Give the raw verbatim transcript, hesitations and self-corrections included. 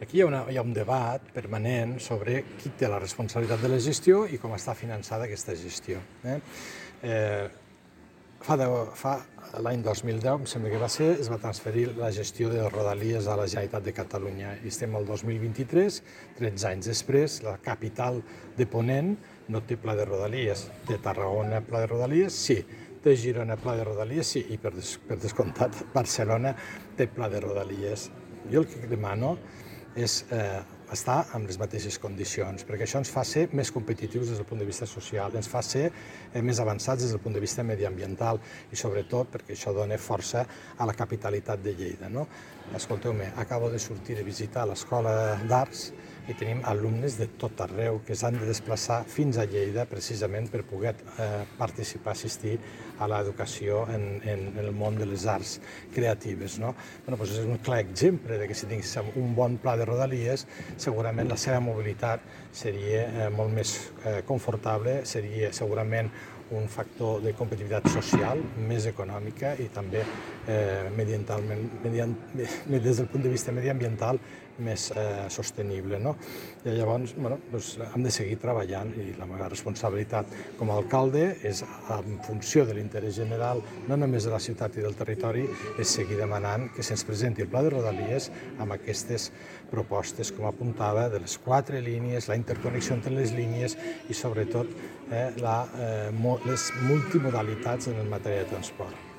Aquí hi ha, una, hi ha un debat permanent sobre qui té la responsabilitat de la gestió i com està finançada aquesta gestió. Eh? Eh, fa deu, fa l'any dos mil deu, em sembla que va ser, es va transferir la gestió de Rodalies a la Generalitat de Catalunya. I estem al dos mil vint-i-tres, tretze anys després, la capital de Ponent no té pla de Rodalies. Té Tarragona pla de Rodalies? Sí. Té Girona pla de Rodalies? Sí. I per, des, per descomptat, Barcelona té pla de Rodalies. Jo el que demano és eh, estar en les mateixes condicions, perquè això ens fa ser més competitius des del punt de vista social, ens fa ser eh, més avançats des del punt de vista mediambiental i sobretot perquè això dona força a la capitalitat de Lleida. No? Escolteu-me, acabo de sortir de visitar l'Escola d'Arts i tenim alumnes de tot arreu que s'han de desplaçar fins a Lleida precisament per poder eh, participar, assistir a l'educació en, en, en el món de les arts creatives. No? Bueno, doncs és un clar exemple de que si tinguéssim un bon pla de Rodalies, segurament la seva mobilitat seria eh, molt més eh, confortable, seria segurament un factor de competitivitat social, més econòmica i també eh, mediambientalment, mediant, des del punt de vista mediambiental més eh, sostenible. No? I llavors bueno, doncs, hem de seguir treballant i la meva responsabilitat com a alcalde és, en funció de l'interès general, no només de la ciutat i del territori, és seguir demanant que se'ns presenti el pla de Rodalies amb aquestes propostes, com apuntava, de les quatre línies, la interconnexió entre les línies i sobretot eh, la, eh, les multimodalitats en matèria de transport.